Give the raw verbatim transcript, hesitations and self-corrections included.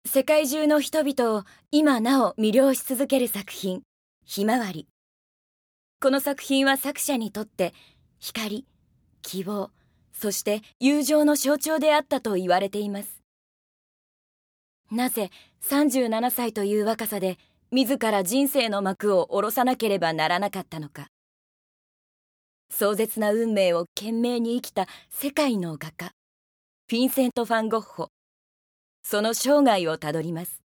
世界中の人々を今なお魅了し続ける作品、ひまわり。この作品は作者にとって光、希望、そして友情の象徴であったと言われています。なぜさんじゅうななさいという若さで自ら人生の幕を下ろさなければならなかったのか。壮絶な運命を懸命に生きた世界の画家、フィンセント・ファン・ゴッホ。その生涯をたどります。